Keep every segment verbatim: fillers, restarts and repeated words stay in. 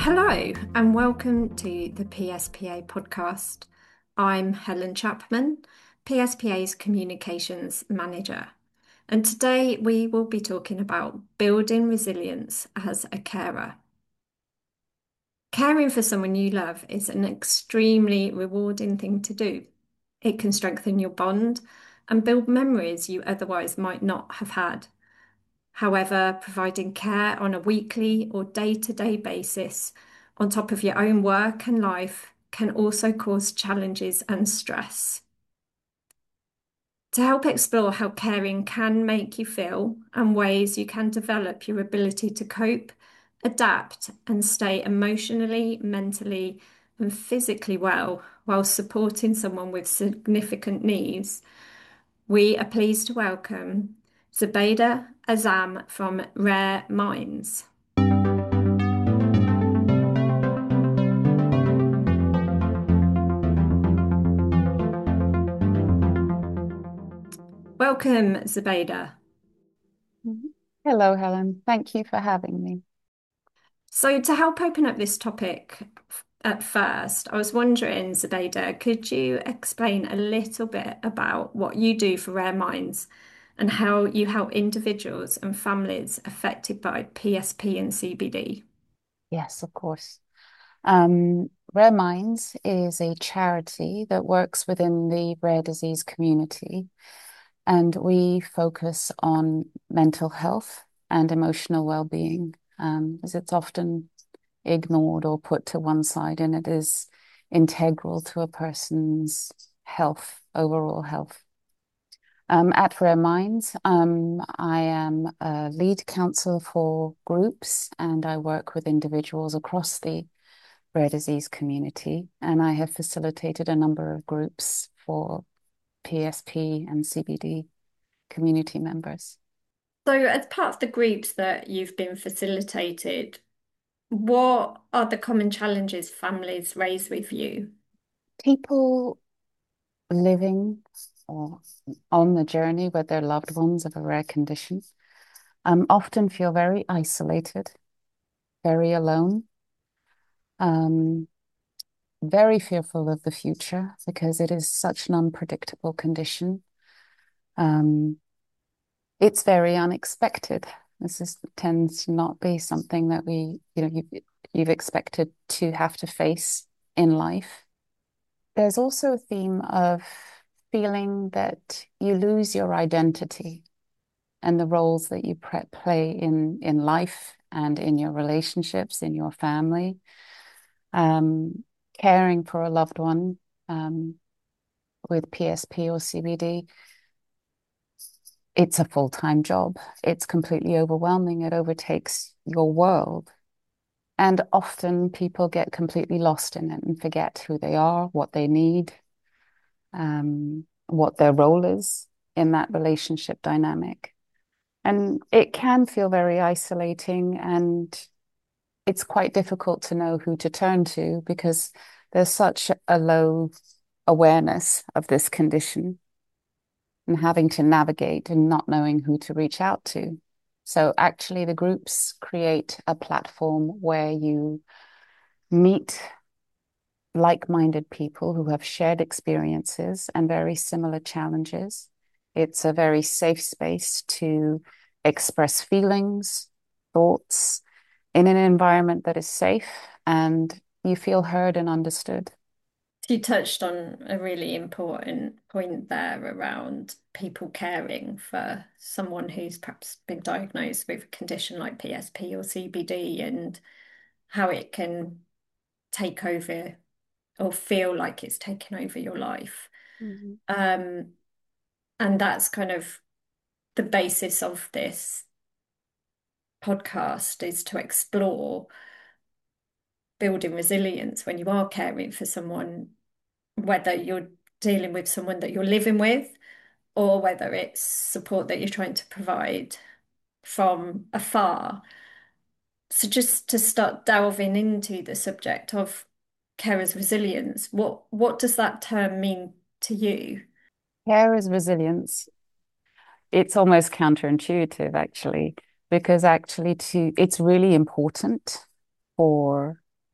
Hello, and welcome to the P S P A podcast. I'm Helen Chapman, P S P A's Communications Manager, and today we will be talking about building resilience as a carer. Caring for someone you love is an extremely rewarding thing to do. It can strengthen your bond and build memories you otherwise might not have had. However, providing care on a weekly or day-to-day basis on top of your own work and life can also cause challenges and stress. To help explore how caring can make you feel and ways you can develop your ability to cope, adapt, and stay emotionally, mentally, and physically well while supporting someone with significant needs, we are pleased to welcome Zubaida Azam from Rare Minds. Welcome, Zubaida. Mhm. Hello, Helen. Thank you for having me. So, to help open up this topic at first, I was wondering, Zubaida, could you explain a little bit about what you do for Rare Minds and how you help individuals and families affected by P S P and C B D? Yes, of course. Um, Rare Minds is a charity that works within the rare disease community, and we focus on mental health and emotional well-being, um, as it's often ignored or put to one side, and it is integral to a person's health, overall health. Um, at Rare Minds, um, I am a lead counsellor for groups and I work with individuals across the rare disease community. And I have facilitated a number of groups for P S P and C B D community members. So, as part of the groups that you've been facilitated, what are the common challenges families raise with you? People living or on the journey with their loved ones of a rare condition um, often feel very isolated, very alone. Um, very fearful of the future because it is such an unpredictable condition. Um, it's very unexpected. This is tends to not be something that we, you know, you've, you've expected to have to face in life. There's also a theme of feeling that you lose your identity and the roles that you play in in life and in your relationships, in your family. Um, caring for a loved one, um, with P S P or C B D, it's a full-time job. It's completely overwhelming. It overtakes your world. And often people get completely lost in it and forget who they are, what they need, um, what their role is in that relationship dynamic. And it can feel very isolating, and it's quite difficult to know who to turn to because there's such a low awareness of this condition and having to navigate and not knowing who to reach out to. So actually, the groups create a platform where you meet like-minded people who have shared experiences and very similar challenges. It's a very safe space to express feelings, thoughts in an environment that is safe and you feel heard and understood. You touched on a really important point there around people caring for someone who's perhaps been diagnosed with a condition like P S P or C B D and how it can take over or feel like it's taken over your life. Mhm. Um, and that's kind of the basis of this podcast is to explore building resilience when you are caring for someone, whether you're dealing with someone that you're living with or whether it's support that you're trying to provide from afar. So just to start delving into the subject of carers resilience, what what does that term mean to you? Care is resilience. It's almost counterintuitive, actually, because actually to it's really important for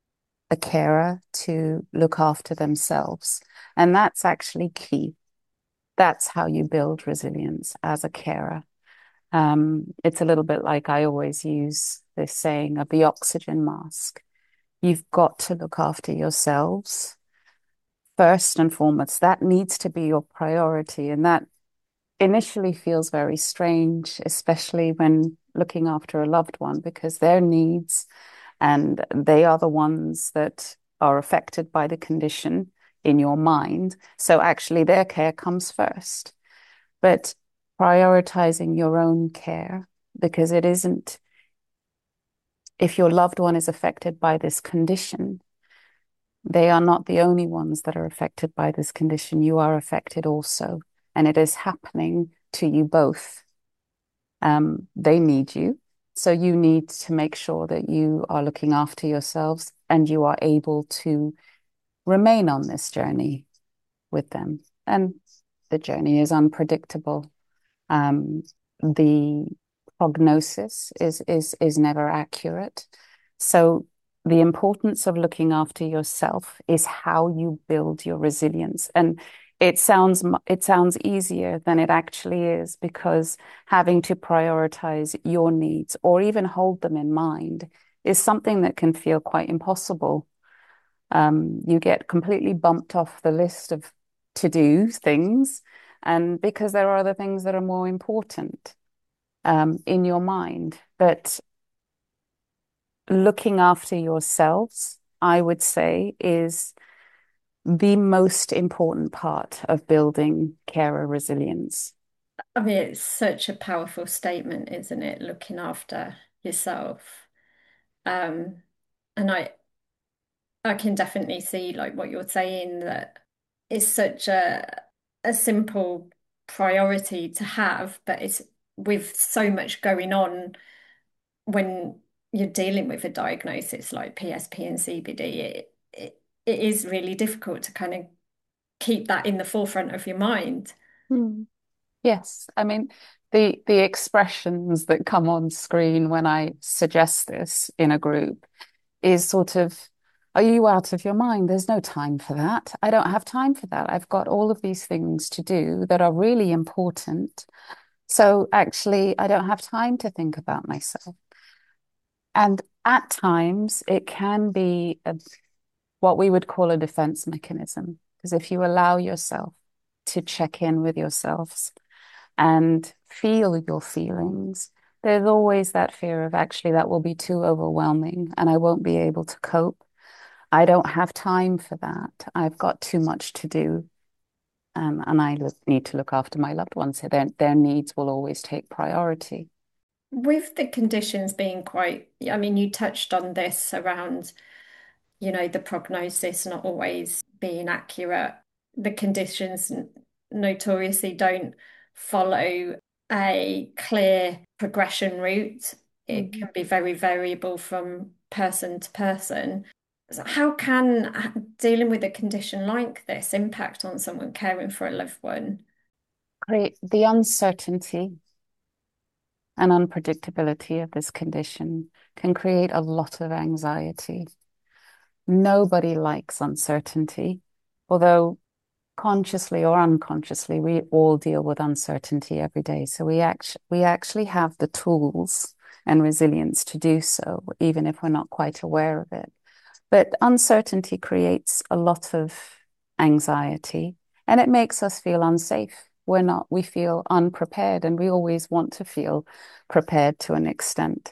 a carer to look after themselves. And that's actually key. That's how you build resilience as a carer. Um, it's a little bit like I always use this saying of the oxygen mask. You've got to look after yourselves first and foremost. That needs to be your priority. And that initially feels very strange, especially when looking after a loved one, because their needs and they are the ones that are affected by the condition in your mind. So actually, their care comes first. But prioritizing your own care, because it isn't, if your loved one is affected by this condition, they are not the only ones that are affected by this condition. You are affected also, and it is happening to you both. Um, they need you. So you need to make sure that you are looking after yourselves and you are able to remain on this journey with them. And the journey is unpredictable. Um, the prognosis is is is never accurate. So the importance of looking after yourself is how you build your resilience. And it sounds it sounds easier than it actually is, because having to prioritize your needs or even hold them in mind is something that can feel quite impossible. Um, you get completely bumped off the list of to-do things, and because there are other things that are more important um, in your mind. But looking after yourselves, I would say, is the most important part of building carer resilience. I mean, it's such a powerful statement, isn't it? Looking after yourself. Um, and I I can definitely see like what you're saying, that it's such a a simple priority to have, but it's with so much going on when you're dealing with a diagnosis like P S P and C B D, it, it it is really difficult to kind of keep that in the forefront of your mind. Hmm. Yes, I mean the the expressions that come on screen when I suggest this in a group is sort of, are you out of your mind? There's no time for that. I don't have time for that. I've got all of these things to do that are really important. So actually, I don't have time to think about myself. And at times, it can be a, what we would call a defense mechanism. Because if you allow yourself to check in with yourselves and feel your feelings, there's always that fear of actually that will be too overwhelming and I won't be able to cope. I don't have time for that. I've got too much to do. Um, and I look, need to look after my loved ones. So their, their needs will always take priority. With the conditions being quite, I mean, you touched on this around, you know, the prognosis not always being accurate. The conditions notoriously don't follow a clear progression route. It Mhm. can be very variable from person to person. So how can dealing with a condition like this impact on someone caring for a loved one? Great. The uncertainty and unpredictability of this condition can create a lot of anxiety. Nobody likes uncertainty, although consciously or unconsciously, we all deal with uncertainty every day. So we act we actually have the tools and resilience to do so, even if we're not quite aware of it. But uncertainty creates a lot of anxiety and it makes us feel unsafe. We're not, we feel unprepared, and we always want to feel prepared to an extent.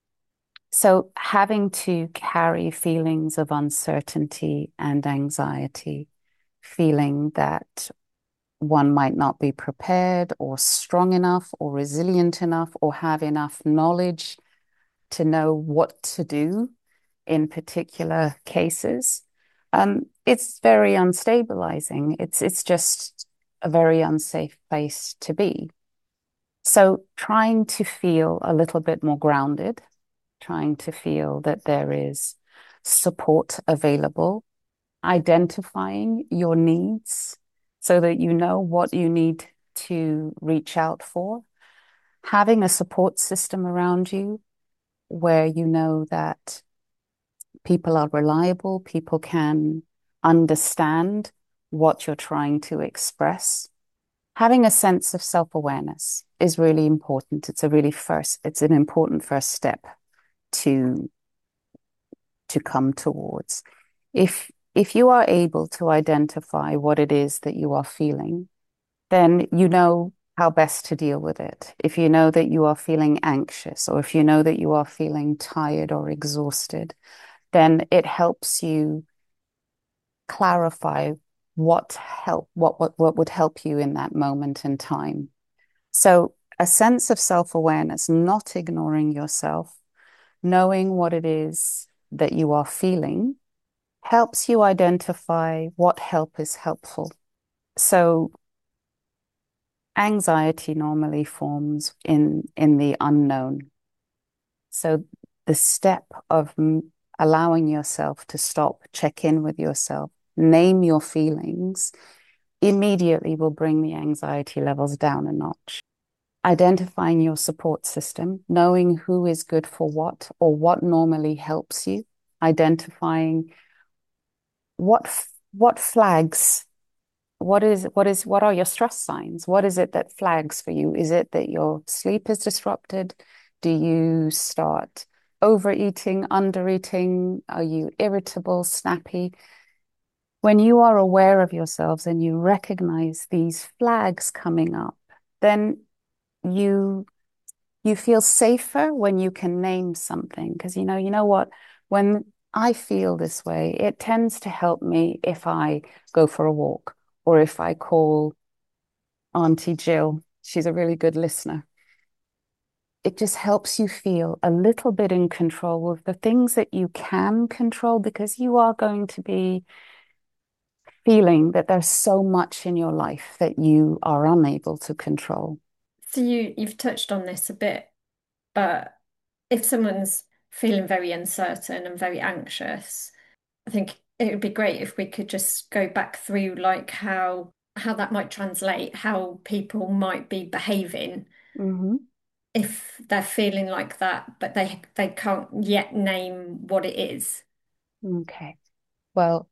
So having to carry feelings of uncertainty and anxiety, feeling that one might not be prepared or strong enough or resilient enough or have enough knowledge to know what to do in particular cases. Um, it's very unstabilizing. It's it's just a very unsafe place to be. So trying to feel a little bit more grounded, trying to feel that there is support available, identifying your needs so that you know what you need to reach out for, having a support system around you where you know that People are reliable, people can understand what you're trying to express. Having a sense of self-awareness is really important. It's a really first, it's an important first step to to come towards. If if you are able to identify what it is that you are feeling, then you know how best to deal with it. If you know that you are feeling anxious, or if you know that you are feeling tired or exhausted, then it helps you clarify what help what what what would help you in that moment in time. So a sense of self-awareness, not ignoring yourself, knowing what it is that you are feeling, helps you identify what help is helpful. So anxiety normally forms in in the unknown. So the step of m- allowing yourself to stop, check in with yourself, name your feelings, immediately will bring the anxiety levels down a notch. Identifying your support system, knowing who is good for what or what normally helps you, identifying what what flags, what is what is what are your stress signs? What is it that flags for you? Is it that your sleep is disrupted? Do you start overeating, undereating? Are you irritable, snappy? When you are aware of yourselves and you recognize these flags coming up, then you you feel safer when you can name something. Because you know, you know what? When I feel this way, it tends to help me if I go for a walk or if I call Auntie Jill. She's a really good listener. It just helps you feel a little bit in control of the things that you can control, because you are going to be feeling that there's so much in your life that you are unable to control. So you you've touched on this a bit, but if someone's feeling very uncertain and very anxious, I think it would be great if we could just go back through like how how that might translate, how people might be behaving Mm-hmm. if they're feeling like that, but they they can't yet name what it is. Okay. Well,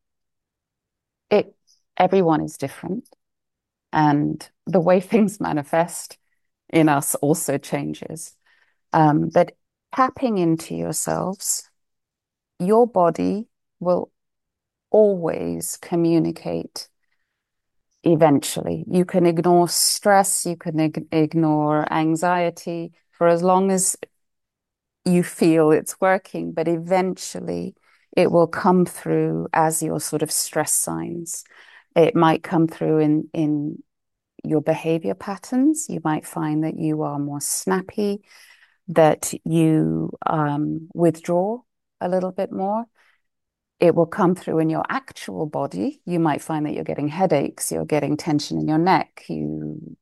it everyone is different, and the way things manifest in us also changes. Um, but tapping into yourselves, your body will always communicate eventually. You can ignore stress, you can ig ignore anxiety for as long as you feel it's working, but eventually it will come through as your sort of stress signs. It might come through in in your behavior patterns. You might find that you are more snappy, that you um, withdraw a little bit more. It will come through in your actual body. You might find that you're getting headaches, you're getting tension in your neck, you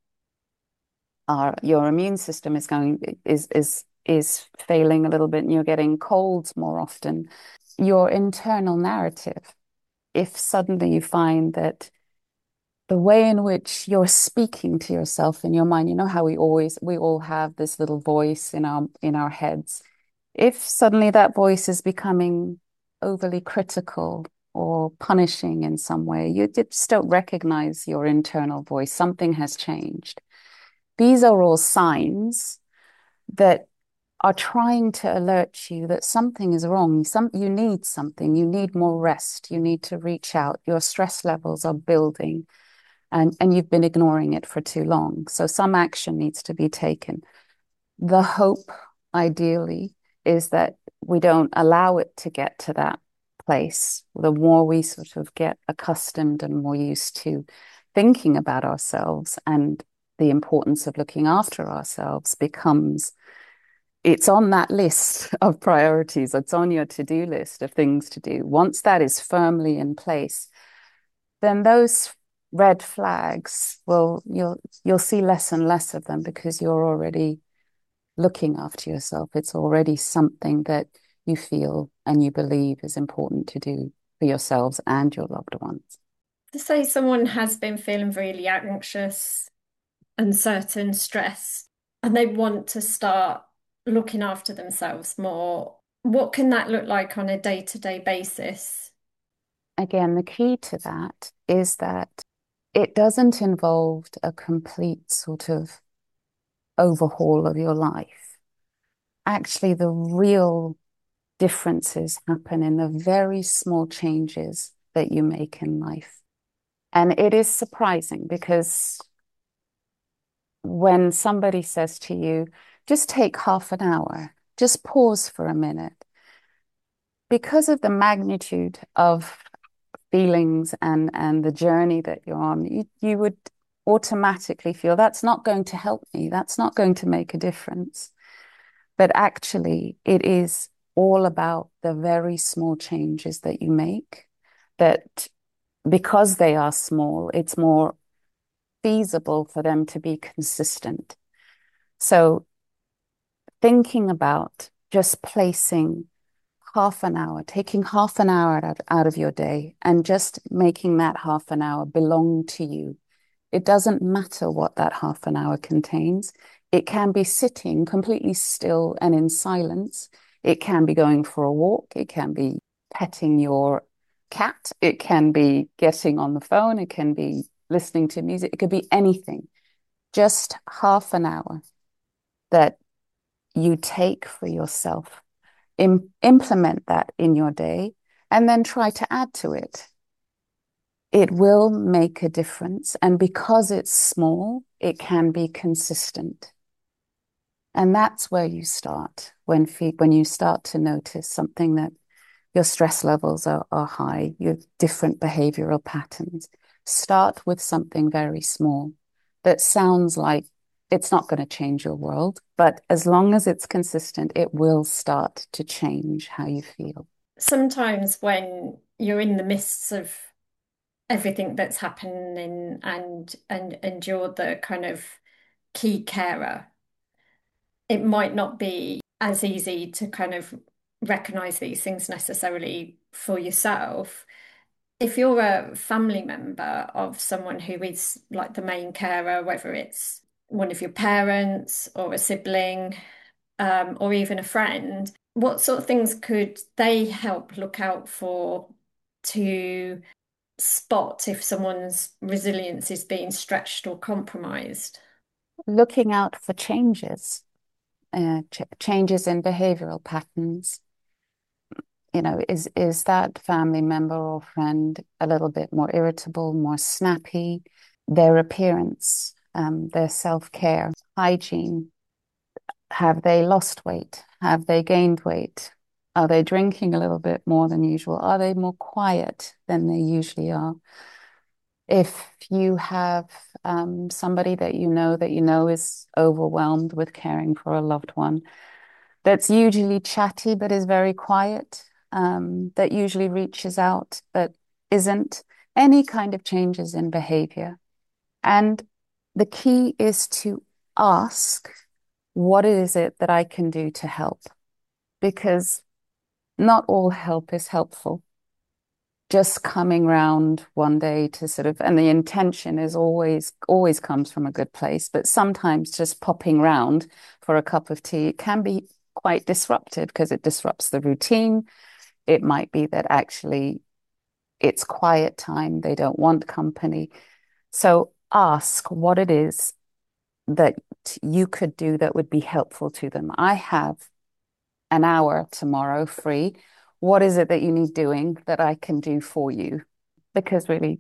are your immune system is going is is is failing a little bit, and you're getting colds more often. Your internal narrative, if suddenly you find that the way in which you're speaking to yourself in your mind, you know how we always we all have this little voice in our in our heads. If suddenly that voice is becoming overly critical or punishing in some way, you just don't recognize your internal voice. Something has changed. These are all signs that are trying to alert you that something is wrong. Some you need something, you need more rest, you need to reach out. Your stress levels are building, and, and you've been ignoring it for too long. So some action needs to be taken. The hope, ideally, is that we don't allow it to get to that place. The more we sort of get accustomed and more used to thinking about ourselves, and the importance of looking after ourselves becomes, it's on that list of priorities. It's on your to-do list of things to do. Once that is firmly in place, then those red flags will you'll you'll see less and less of them, because you're already looking after yourself. It's already something that you feel and you believe is important to do for yourselves and your loved ones. To say someone has been feeling really anxious, uncertain, stressed, and they want to start looking after themselves more, What can that look like on a day-to-day basis? Again, the key to that is that it doesn't involve a complete sort of overhaul of your life. Actually, the real differences happen in the very small changes that you make in life. And it is surprising because when somebody says to you, just take half an hour, just pause for a minute, because of the magnitude of feelings and and the journey that you're on, you, you would automatically feel that's not going to help me, that's not going to make a difference. But actually, it is all about the very small changes that you make, that because they are small, it's more feasible for them to be consistent. So thinking about just placing half an hour, taking half an hour out, out of your day and just making that half an hour belong to you. It doesn't matter what that half an hour contains. It can be sitting completely still and in silence. It can be going for a walk. It can be petting your cat. It can be getting on the phone. It can be listening to music. It could be anything. Just half an hour that you take for yourself. Im- implement that in your day and then try to add to it. It will make a difference. And because it's small, it can be consistent. And that's where you start when, fe- when you start to notice something that your stress levels are, are high, you have different behavioral patterns. Start with something very small that sounds like it's not going to change your world, but as long as it's consistent, it will start to change how you feel. Sometimes when you're in the midst of everything that's happening and and and you're the kind of key carer, it might not be as easy to kind of recognize these things necessarily for yourself. If you're a family member of someone who is like the main carer, whether it's one of your parents or a sibling, um, or even a friend, what sort of things could they help look out for to spot if someone's resilience is being stretched or compromised? Looking out for changes, uh, ch- changes in behavioral patterns. You know, is is that family member or friend a little bit more irritable, more snappy? Their appearance, um, their self-care, hygiene. Have they lost weight? Have they gained weight? Are they drinking a little bit more than usual? Are they more quiet than they usually are? If you have um, somebody that you know that you know is overwhelmed with caring for a loved one, that's usually chatty but is very quiet, um, that usually reaches out but isn't, any kind of changes in behavior. And the key is to ask, what is it that I can do to help? Because not all help is helpful. Just coming round one day to sort of, and the intention is always, always comes from a good place, but sometimes just popping round for a cup of tea can be quite disruptive because it disrupts the routine. It might be that actually it's quiet time, they don't want company. So ask what it is that you could do that would be helpful to them. I have an hour tomorrow free. What is it that you need doing that I can do for you? Because really,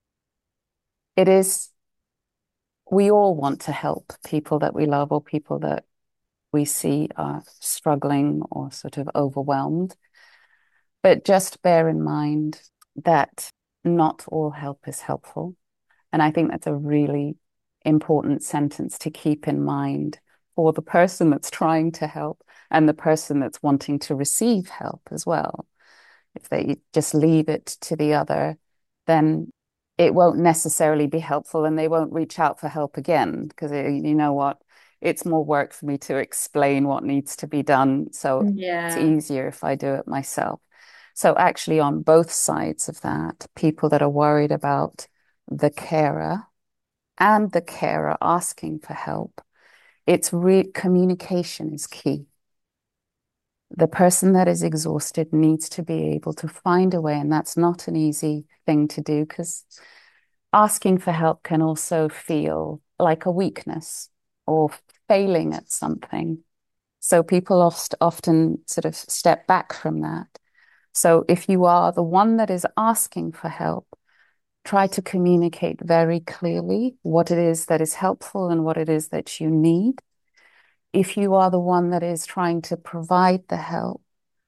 it is, we all want to help people that we love or people that we see are struggling or sort of overwhelmed. But just bear in mind that not all help is helpful. And I think that's a really important sentence to keep in mind for the person that's trying to help and the person that's wanting to receive help as well. If they just leave it to the other, then it won't necessarily be helpful and they won't reach out for help again because you know what? It's more work for me to explain what needs to be done. So it's Yeah. easier if I do it myself. So actually on both sides of that, people that are worried about the carer and the carer asking for help, it's re communication is key. The person that is exhausted needs to be able to find a way, and that's not an easy thing to do because asking for help can also feel like a weakness or failing at something. So people oft, often sort of step back from that. So if you are the one that is asking for help, try to communicate very clearly what it is that is helpful and what it is that you need. If you are the one that is trying to provide the help,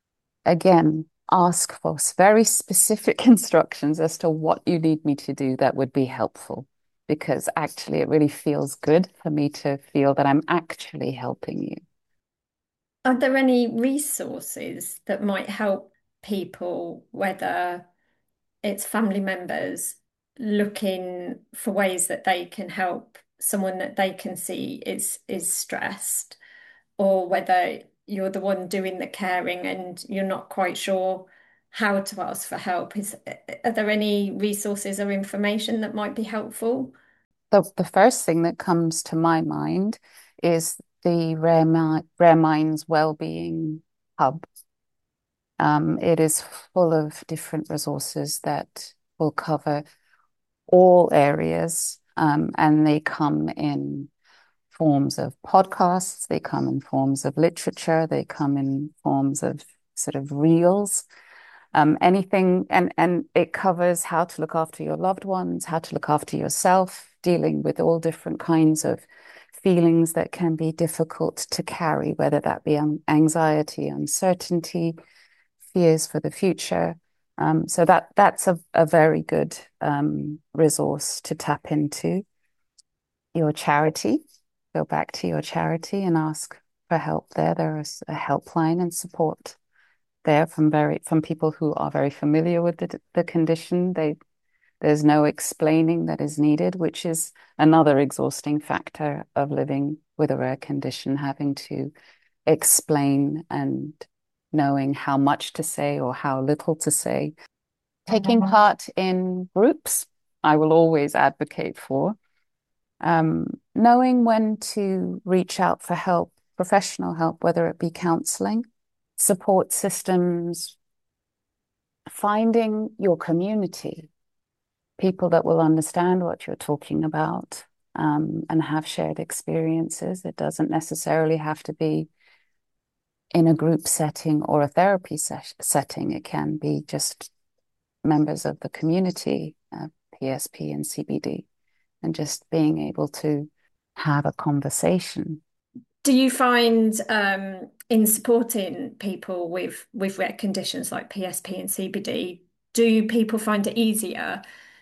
again, ask for very specific instructions as to what you need me to do that would be helpful. Because actually, it really feels good for me to feel that I'm actually helping you. Are there any resources that might help people, whether it's family members looking for ways that they can help someone that they can see is is stressed, or whether you're the one doing the caring and you're not quite sure how to ask for help? Is are there any resources or information that might be helpful? The, the first thing that comes to my mind is the Rare, Mi Rare Minds Wellbeing Hub. Um, it is full of different resources that will cover all areas, um, and they come in forms of podcasts, they come in forms of literature, they come in forms of sort of reels, um, anything, and and it covers how to look after your loved ones, how to look after yourself, dealing with all different kinds of feelings that can be difficult to carry, whether that be anxiety, uncertainty, fears for the future. Um, so that that's a, a very good um, resource to tap into. Your charity, go back to your charity and ask for help there. There is a helpline and support there from very from people who are very familiar with the, the condition. They there's no explaining that is needed, which is another exhausting factor of living with a rare condition, having to explain and knowing how much to say or how little to say. Taking part in groups, I will always advocate for. Um, knowing when to reach out for help, professional help, whether it be counseling, support systems, finding your community, people that will understand what you're talking about, um, and have shared experiences. It doesn't necessarily have to be in a group setting or a therapy set setting. It can be just members of the community, uh, P S P and C B D, and just being able to have a conversation. Do you find um, in supporting people with with rare conditions like P S P and C B D, do people find it easier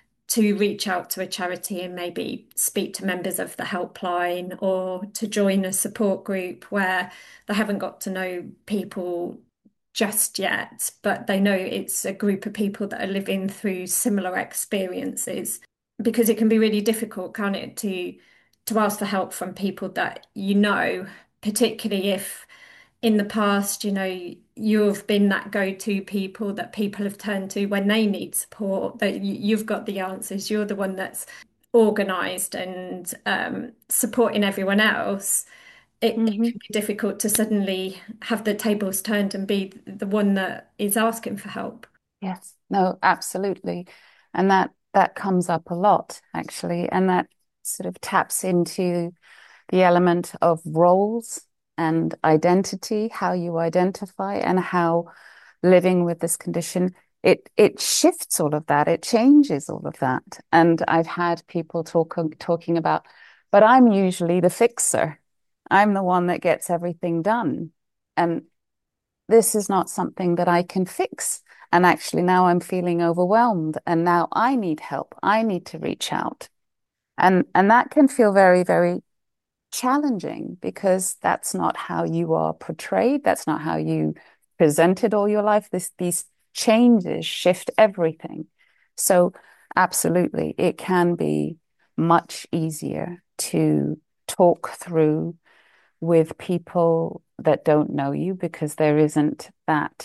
to reach out to a charity and maybe speak to members of the helpline, or to join a support group where they haven't got to know people just yet, but they know it's a group of people that are living through similar experiences? Because it can be really difficult, can't it, to to ask for help from people that you know, particularly if in the past, you know, you've been that go-to people that people have turned to when they need support, that you, you've got the answers, you're the one that's organized and um, supporting everyone else. It, it Mm-hmm. can be difficult to suddenly have the tables turned and be the one that is asking for help. Yes, no, absolutely. And that that comes up a lot, actually. And that sort of taps into the element of roles and identity, how you identify and how living with this condition, it it shifts all of that, it changes all of that. And I've had people talk talking about, but I'm usually the fixer. I'm the one that gets everything done. And this is not something that I can fix. And actually, now I'm feeling overwhelmed, and now I need help. I need to reach out. And and that can feel very, very challenging because that's not how you are portrayed. That's not how you presented all your life. This these changes shift everything. So absolutely, it can be much easier to talk through with people that don't know you because there isn't that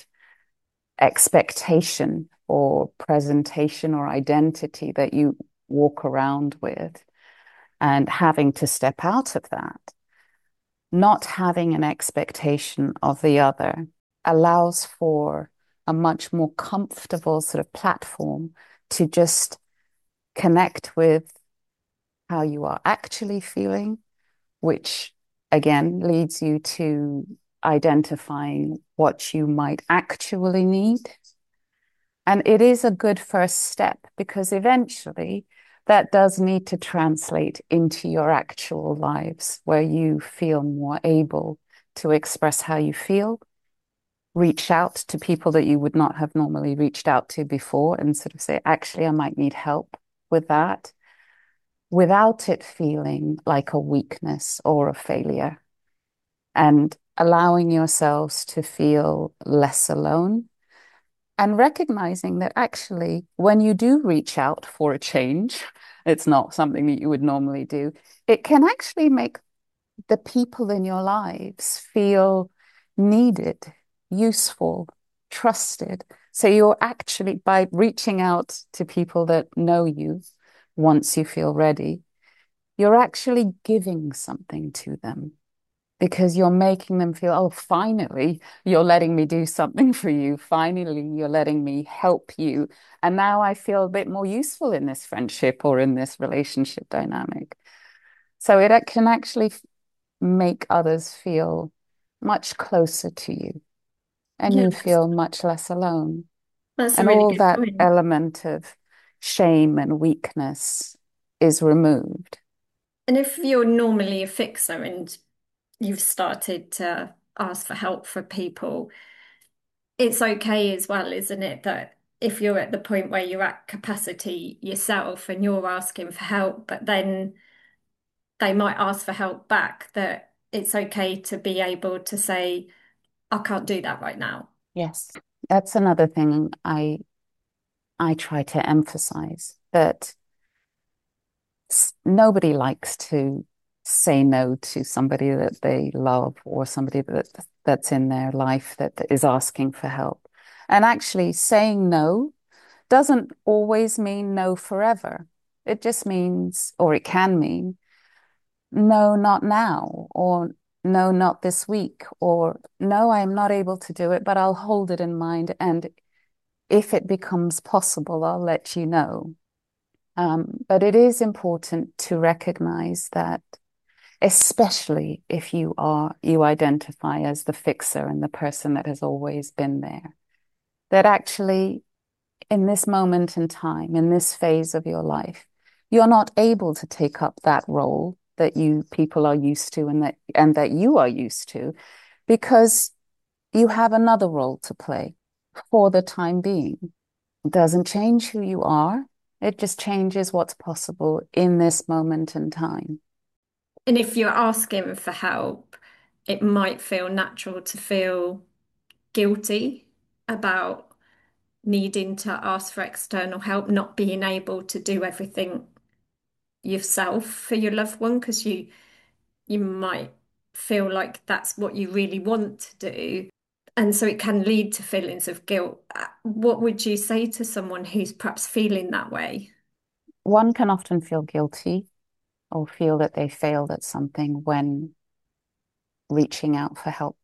expectation or presentation or identity that you walk around with, and having to step out of that, not having an expectation of the other. allows for a much more comfortable sort of platform to just connect with how you are actually feeling, which again leads you to identifying what you might actually need. And it is a good first step because eventually that does need to translate into your actual lives where you feel more able to express how you feel, reach out to people that you would not have normally reached out to before and sort of say, actually, I might need help with that without it feeling like a weakness or a failure, and allowing yourselves to feel less alone and recognizing that actually, when you do reach out for a change, it's not something that you would normally do. It can actually make the people in your lives feel needed, useful, trusted. So you're actually, by reaching out to people that know you once you feel ready, you're actually giving something to them because you're making them feel, oh, finally, you're letting me do something for you. Finally, you're letting me help you. And now I feel a bit more useful in this friendship or in this relationship dynamic. So it can actually make others feel much closer to you and you Yes, feel much less alone. that's a And really all good that point. element of shame and weakness is removed. And if you're normally a fixer and you've started to ask for help for people, it's okay as well, isn't it? That if you're at the point where you're at capacity yourself and you're asking for help, but then they might ask for help back, that it's okay to be able to say, I can't do that right now. Yes. That's another thing I I try to emphasize that nobody likes to say no to somebody that they love or somebody that that's in their life that is asking for help. And actually saying no doesn't always mean no forever. It just means, or it can mean, no, not now, or no, not this week, or no, I'm not able to do it, but I'll hold it in mind. And if it becomes possible, I'll let you know. Um, but it is important to recognize that, especially if you are, you identify as the fixer and the person that has always been there, that actually in this moment in time, in this phase of your life, you're not able to take up that role that you people are used to and that and that you are used to because you have another role to play for the time being. It doesn't change who you are. It just changes what's possible in this moment in time. And if you're asking for help, it might feel natural to feel guilty about needing to ask for external help, not being able to do everything yourself for your loved one, because you you might feel like that's what you really want to do. And so it can lead to feelings of guilt. Uh, What would you say to someone who's perhaps feeling that way? One can often feel guilty or feel that they failed at something when reaching out for help.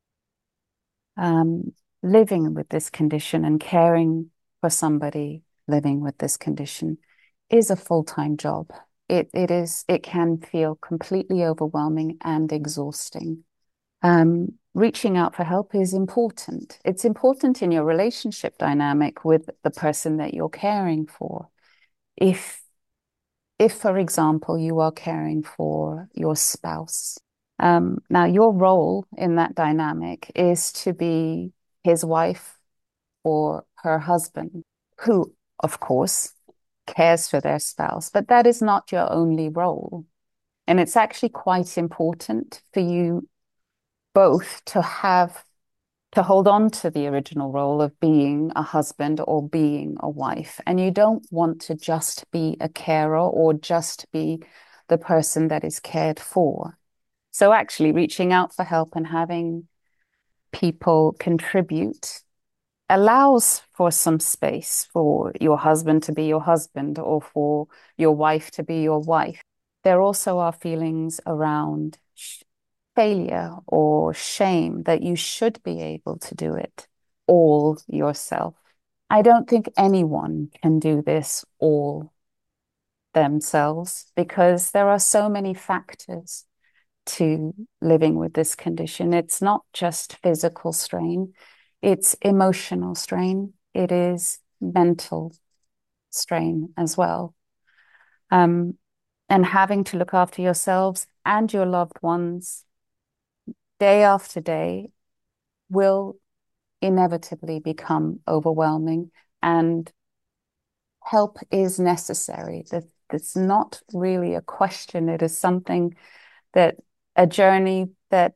Um, living with this condition and caring for somebody living with this condition is a full-time job. It it is it can feel completely overwhelming and exhausting. Um, reaching out for help is important. It's important in your relationship dynamic with the person that you're caring for. If if, for example, you are caring for your spouse, um, now your role in that dynamic is to be his wife or her husband, who, of course, cares for their spouse, but that is not your only role. And it's actually quite important for you both to have to hold on to the original role of being a husband or being a wife. And you don't want to just be a carer or just be the person that is cared for. So actually reaching out for help and having people contribute allows for some space for your husband to be your husband or for your wife to be your wife. There also are feelings around failure or shame that you should be able to do it all yourself. I don't think anyone can do this all themselves because there are so many factors to living with this condition. It's not just physical strain, it's emotional strain, it is mental strain as well. Um, and having to look after yourselves and your loved ones day after day will inevitably become overwhelming, and help is necessary. That it's not really a question. It is something that a journey that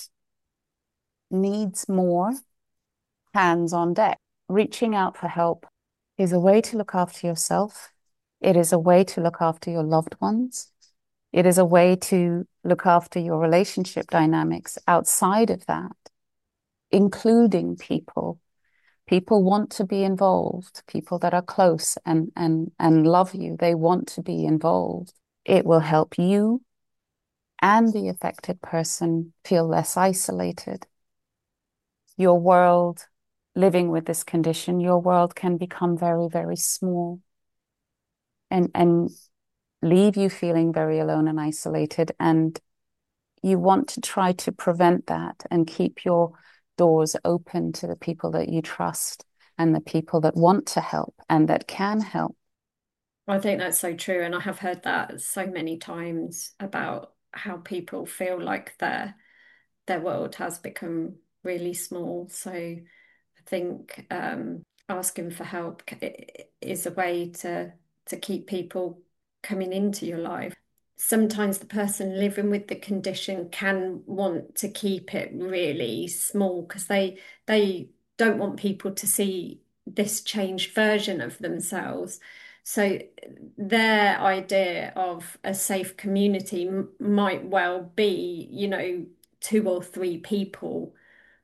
needs more hands on deck. Reaching out for help is a way to look after yourself. It is a way to look after your loved ones. It is a way to look after your relationship dynamics outside of that, including people. People want to be involved, people that are close and, and, and love you, they want to be involved. It will help you and the affected person feel less isolated. Your world, living with this condition, your world can become very, very small and, and leave you feeling very alone and isolated. And you want to try to prevent that and keep your doors open to the people that you trust and the people that want to help and that can help. I think that's so true. And I have heard that so many times about how people feel like their their world has become really small. So I think um, asking for help is a way to to keep people coming into your life. Sometimes the person living with the condition can want to keep it really small because they they don't want people to see this changed version of themselves. So their idea of a safe community m- might well be, you know, two or three people,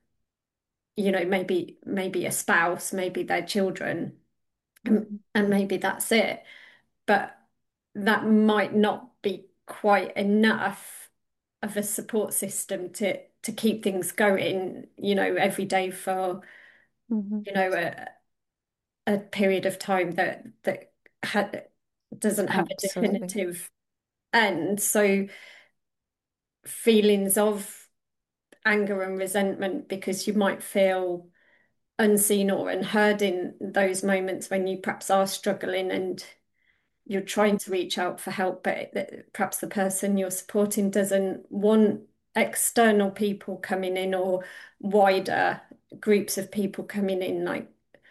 you know, maybe maybe a spouse, maybe their children, and, Mhm. and maybe that's it. But that might not be quite enough of a support system to to keep things going, you know, every day for, Mhm. you know, a, a period of time that that ha doesn't have a Absolutely. definitive end. So feelings of anger and resentment because you might feel unseen or unheard in those moments when you perhaps are struggling and you're trying to reach out for help, but perhaps the person you're supporting doesn't want external people coming in or wider groups of people coming in. Like,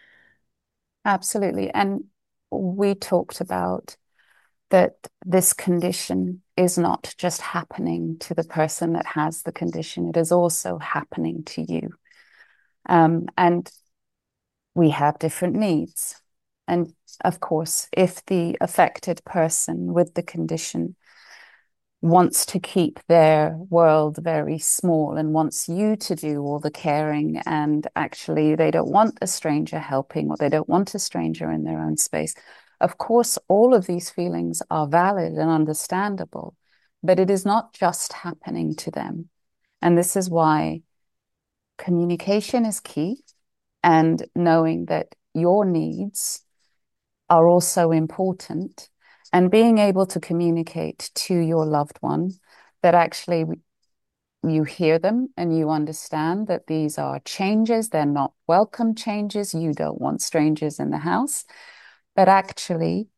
Absolutely. And we talked about that this condition is not just happening to the person that has the condition, it is also happening to you. Um, and we have different needs. And of course, if the affected person with the condition wants to keep their world very small and wants you to do all the caring, and actually they don't want a stranger helping or they don't want a stranger in their own space, of course, all of these feelings are valid and understandable, but it is not just happening to them. And this is why communication is key, and knowing that your needs are also important, and being able to communicate to your loved one that actually you hear them and you understand that these are changes, they're not welcome changes, you don't want strangers in the house, but actually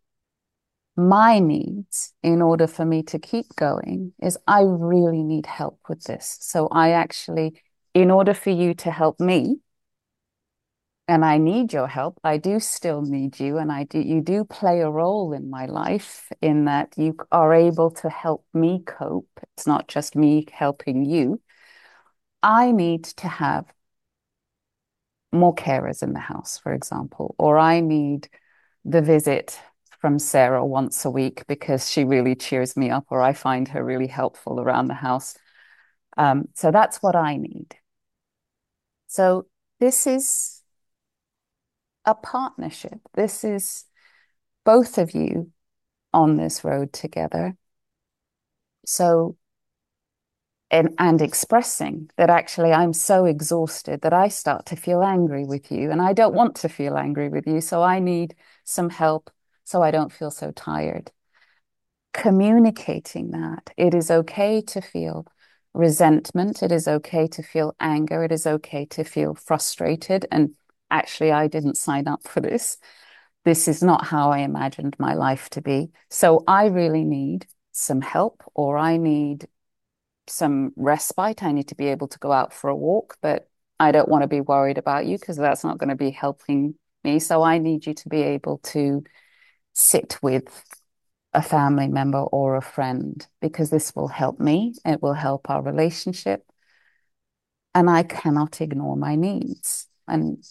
my needs in order for me to keep going is I really need help with this. So I actually, in order for you to help me, and I need your help. I do still need you, and I do you do play a role in my life in that you are able to help me cope. It's not just me helping you. I need to have more carers in the house, for example, or I need the visit from Sarah once a week because she really cheers me up, or I find her really helpful around the house. Um, so that's what I need. So this is a partnership. This is both of you on this road together. So and, and expressing that actually I'm so exhausted that I start to feel angry with you and I don't want to feel angry with you. So I need some help so I don't feel so tired. Communicating that it is okay to feel resentment, it is okay to feel anger, it is okay to feel frustrated. And actually, I didn't sign up for this. This is not how I imagined my life to be. So I really need some help, or I need some respite. I need to be able to go out for a walk, but I don't want to be worried about you because that's not going to be helping me. So I need you to be able to sit with a family member or a friend because this will help me. It will help our relationship. And I cannot ignore my needs. And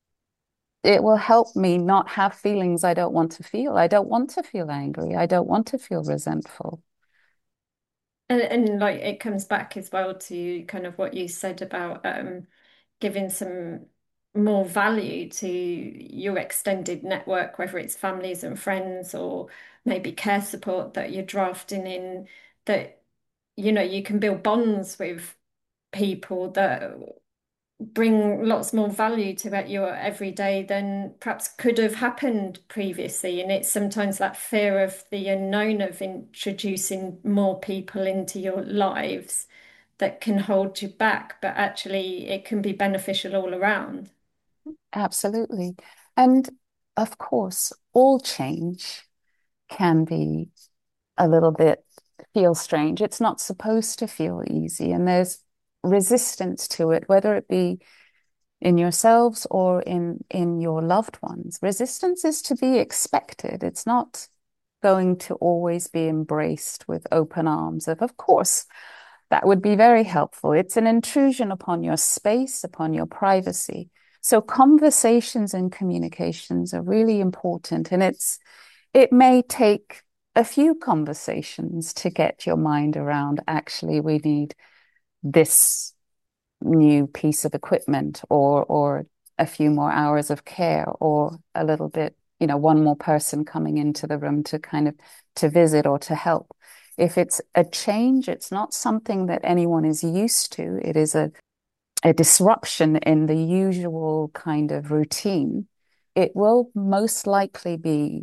it will help me not have feelings I don't want to feel. I don't want to feel angry. I don't want to feel resentful. And, and like it comes back as well to kind of what you said about um, giving some more value to your extended network, whether it's families and friends or maybe care support that you're drafting in, that, you know, you can build bonds with people that bring lots more value to that your everyday than perhaps could have happened previously. And it's sometimes that fear of the unknown of introducing more people into your lives that can hold you back, but actually it can be beneficial all around. Absolutely. And of course, all change can be a little bit feel strange. It's not supposed to feel easy, and there's resistance to it, whether it be in yourselves or in in your loved ones. Resistance is to be expected. It's not going to always be embraced with open arms of, of course, that would be very helpful. It's an intrusion upon your space, upon your privacy. So conversations and communications are really important. And it's it may take a few conversations to get your mind around actually we need this new piece of equipment or or a few more hours of care or a little bit, you know, one more person coming into the room to kind of to visit or to help. If it's a change, it's not something that anyone is used to. It is a, a disruption in the usual kind of routine. It will most likely be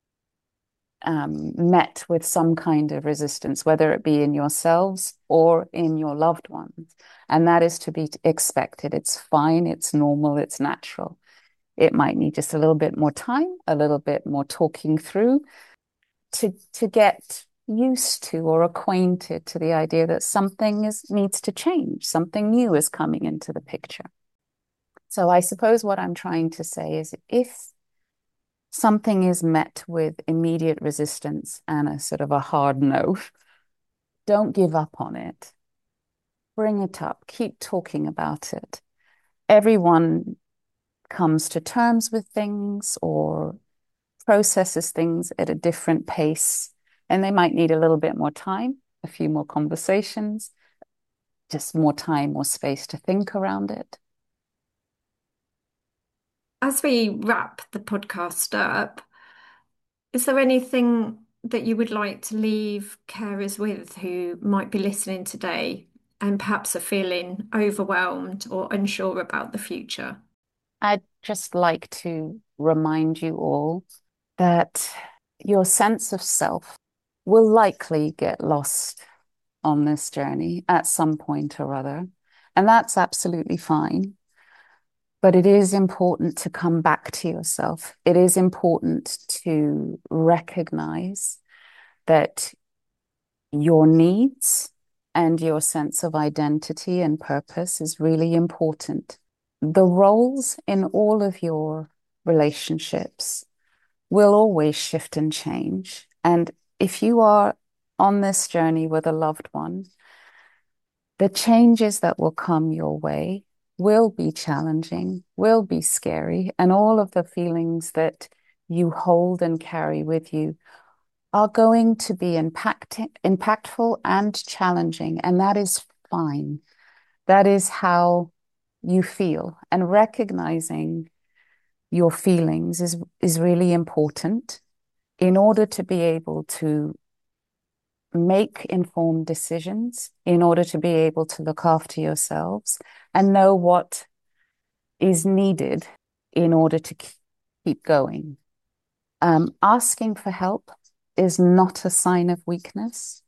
um, met with some kind of resistance, whether it be in yourselves or in your loved ones. And that is to be expected. It's fine, it's normal, it's natural. It might need just a little bit more time, a little bit more talking through to, to get used to or acquainted to the idea that something is needs to change, something new is coming into the picture. So I suppose what I'm trying to say is if something is met with immediate resistance and a sort of a hard no, don't give up on it. Bring it up, keep talking about it. Everyone comes to terms with things or processes things at a different pace, and they might need a little bit more time, a few more conversations, just more time, more space to think around it. As we wrap the podcast up, is there anything that you would like to leave carers with who might be listening today and perhaps are feeling overwhelmed or unsure about the future? I'd just like to remind you all that your sense of self will likely get lost on this journey at some point or other. And that's absolutely fine. But it is important to come back to yourself. It is important to recognize that your needs and your sense of identity and purpose is really important. The roles in all of your relationships will always shift and change. And if you are on this journey with a loved one, the changes that will come your way will be challenging, will be scary, and all of the feelings that you hold and carry with you are going to be impact impactful and challenging, and that is fine. That is how you feel, and recognizing your feelings is is really important in order to be able to make informed decisions in order to be able to look after yourselves and know what is needed in order to keep going. Um, asking for help is not a sign of weakness.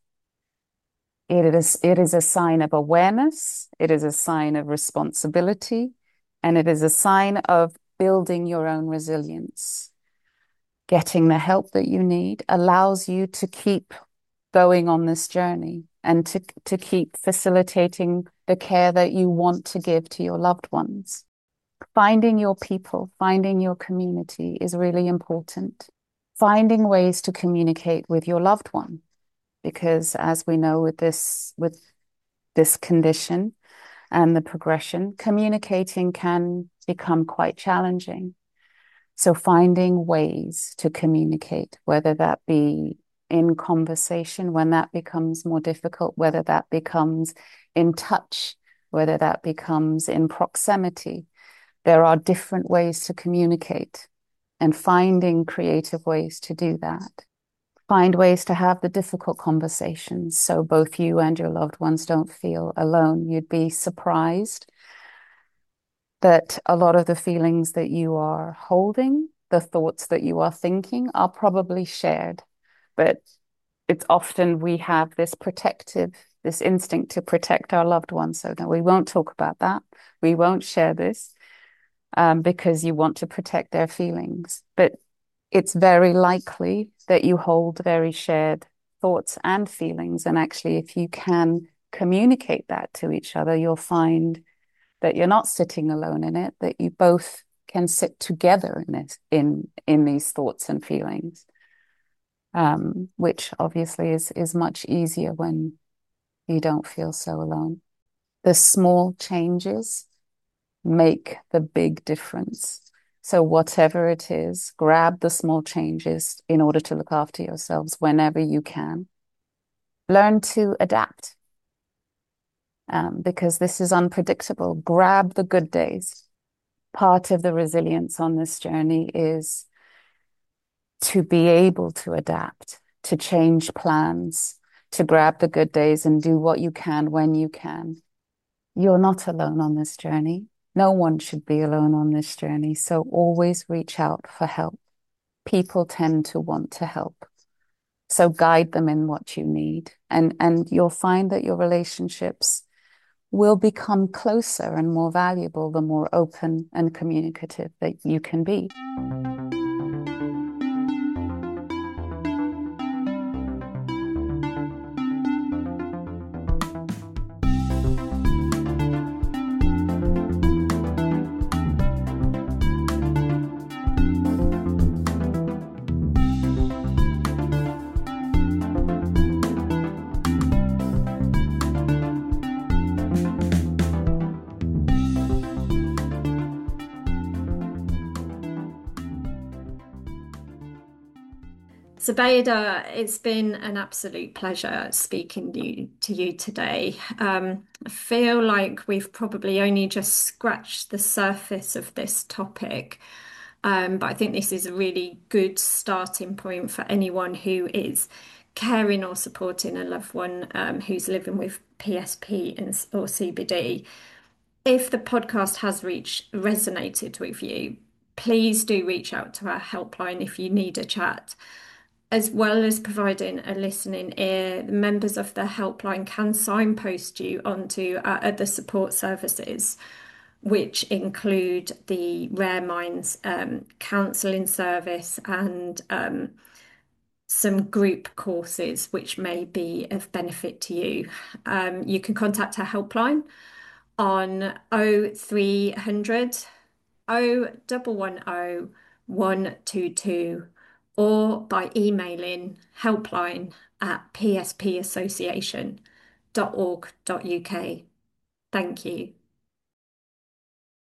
It is, it is a sign of awareness, it is a sign of responsibility, and it is a sign of building your own resilience. Getting the help that you need allows you to keep going on this journey and to, to keep facilitating the care that you want to give to your loved ones. Finding your people, finding your community is really important. Finding ways to communicate with your loved one, because as we know with this, with this condition and the progression, communicating can become quite challenging. So finding ways to communicate, whether that be in conversation when that becomes more difficult, whether that becomes in touch, whether that becomes in proximity. There are different ways to communicate, and finding creative ways to do that. Find ways to have the difficult conversations so both you and your loved ones don't feel alone. You'd be surprised that a lot of the feelings that you are holding, the thoughts that you are thinking, are probably shared. But it's often we have this protective, this instinct to protect our loved ones. So no, we won't talk about that. We won't share this um, because you want to protect their feelings. But it's very likely that you hold very shared thoughts and feelings. And actually, if you can communicate that to each other, you'll find that you're not sitting alone in it, that you both can sit together in it, in in these thoughts and feelings, um, which obviously is is much easier when you don't feel so alone. The small changes make the big difference. So whatever it is, grab the small changes in order to look after yourselves whenever you can. Learn to adapt. Um, because this is unpredictable. Grab the good days. Part of the resilience on this journey is to be able to adapt, to change plans, to grab the good days and do what you can when you can. You're not alone on this journey. No one should be alone on this journey. So always reach out for help. People tend to want to help. So guide them in what you need. And, and you'll find that your relationships will become closer and more valuable the more open and communicative that you can be. Zubaida, it's been an absolute pleasure speaking to you, to you today. Um, I feel like we've probably only just scratched the surface of this topic, um, but I think this is a really good starting point for anyone who is caring or supporting a loved one um, who's living with P S P and, or C B D. If the podcast has reached resonated with you, please do reach out to our helpline if you need a chat. As well as providing a listening ear, the members of the helpline can signpost you onto our other support services, which include the Rare Minds um, counselling service and um, some group courses which may be of benefit to you. Um, you can contact our helpline on oh three hundred oh one one oh one two two or by emailing helpline at p s p association dot org dot u k. Thank you.